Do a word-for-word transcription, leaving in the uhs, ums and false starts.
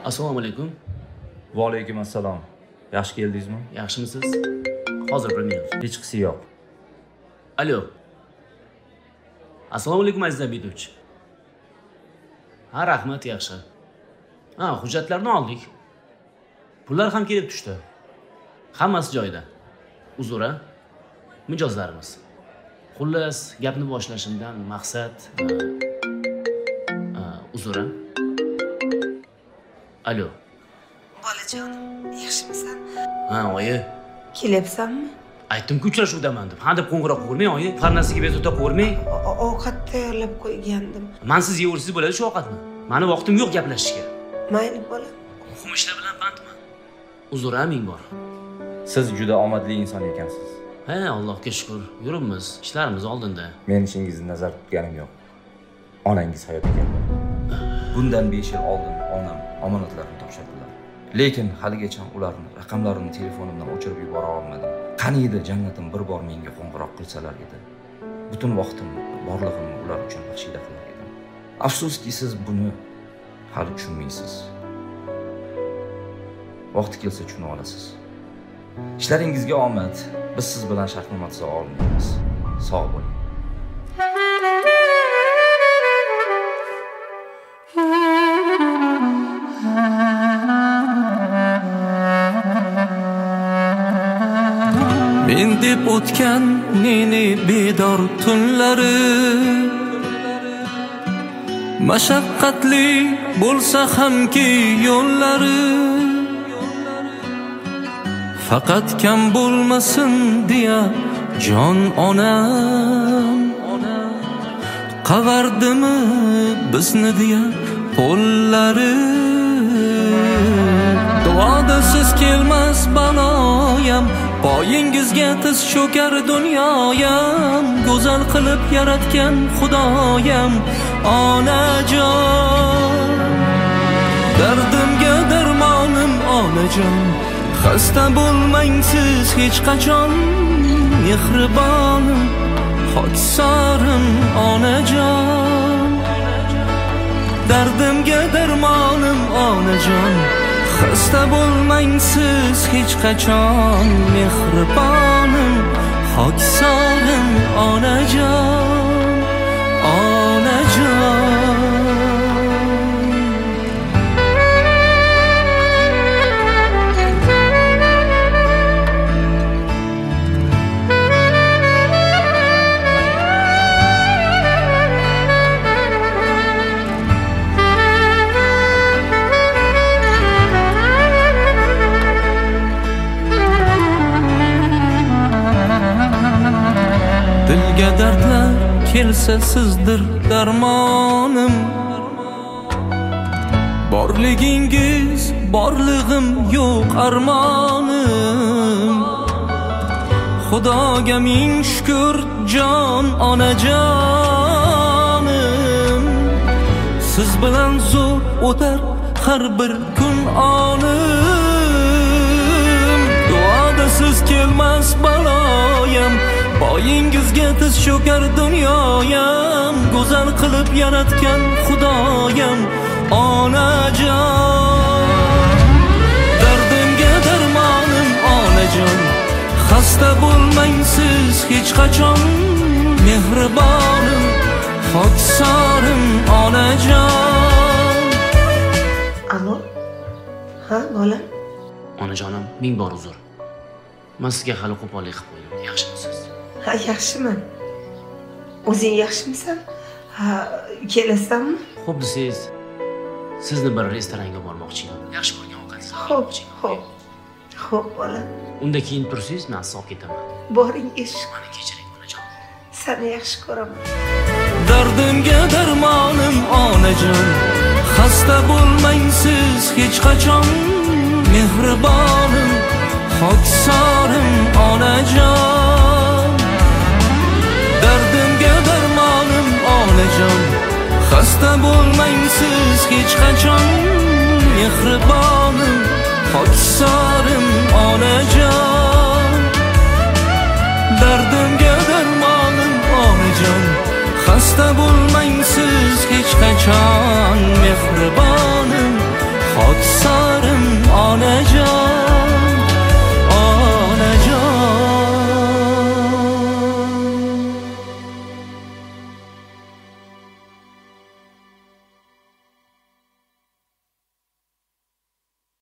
Assalomu alaykum. Va alaykum assalom. Yaxshi keldingizmi? Yaxshimisiz? Hozir bir minut. Hech qisi yo'q. Alo. Assalomu alaykum aziz Abidovich. Ha, rahmat, yaxshi. Ha, hujjatlarni oldik. Pullar ham kelib tushdi. Hammasi joyida. Uzr-a. Mijozlarimiz. Xullas, gapni boshlashimdan maqsad uzr-a. Alo. Bolajon, yaxshimisan? Ha, oyi. Kelyapsanmi? Aytdim-ku uchrashuvdaman deb. Ha deb qo'ng'iroq qilmang, oyi. Farnasiga bezovta qo'ymang. Ovqat tayyorlab qo'ygandim. Men siz yevorsiz bo'ladi shu ovqatni. Meni vaqtim yo'q gaplashishga. Mayli, bolam. Muhim ishlar bilan bandman. Uzr-a, ming bor. Siz juda omadli inson ekansiz. Ha, Allohga shukr. Yuribmiz, ishlarimiz oldinda. Men ishingizni nazar tutganim yo'q. Onangiz hayot ekan. Bundan besh yil oldin onam omonatlarini topshirdilar. Lekin haligacha ularning raqamlarini telefonimdan o'chirib yubora olmadim. Qani edi jannatim bir bor menga qo'ng'iroq qilsalar edi. Butun vaqtimni, borlig'imni ular uchun baxshida qilar edim. Afsuski siz buni hali tushunmaysiz. Vaqti kelsa tushuna olasiz. Ishlaringizga omad. Biz siz bilan shartnoma tuza olmaymiz. Sog' bo'ling. Men deb o'tgan neni bedor tunlari, mashaqqatli bo'lsa hamki yo'llari, faqat kam bo'lmasin deya jon onam qavardimi bizni deya qo'llari. Duoda siz kelmas baloyam, poyingizga tiz cho'kar dunyoyam, go'zal qilib yaratgan xudoyam onajon. Dardimga darmonim onajon, xasta bo'lmang siz hech qachon, mehribonim xoksorim onajon. Dardimga darmonim onajon, xasta bo'lmang siz hech qachon, mehribonim xoksorim onajon, onajon. Dilga dardlar kelsa sizdir darmonim, borligingiz borlig'im yo'q armonim. Xudoga ming shukr jon onajonim, siz bilan zo'r o'tar har bir kun onim. Duoda siz kelmas baloyam, poyingizga tiz cho'kar dunyoyam, go'zal qilib yaratgan xudoyam onajon. Dardimga darmonim onajon, xasta bo'lmang siz hech qachon, mehribonim xoksorim onajon. Alo? Ha, bolam? Onajonim, ming bor uzr. Men sizga hali qo'pollik qilib qo'ydim. Yaxshimisiz? Ha, yaxshiman. O'zing yaxshimisan? Ha, kelasanmi? Xo'p desiz, sizni bir restoranga bormoqchiman. Yaxshi ko'rgan ovqatingizni Xo'p, xo'p. Xo'p, bolam. Unda keyin tursiz, men olib ketaman. Boring ish. Meni kechiring onajon. Seni yaxshi ko'raman. Dardimga darmonim onajon, xasta bo'lmang siz hech qachon, mehribonim xoksorim onajon. Dardimga darmonim onajon, xasta bo'lmang siz hech qachon, mehribonim xoksorim onajon. Dardimga darmonim onajon, xasta bo'lmang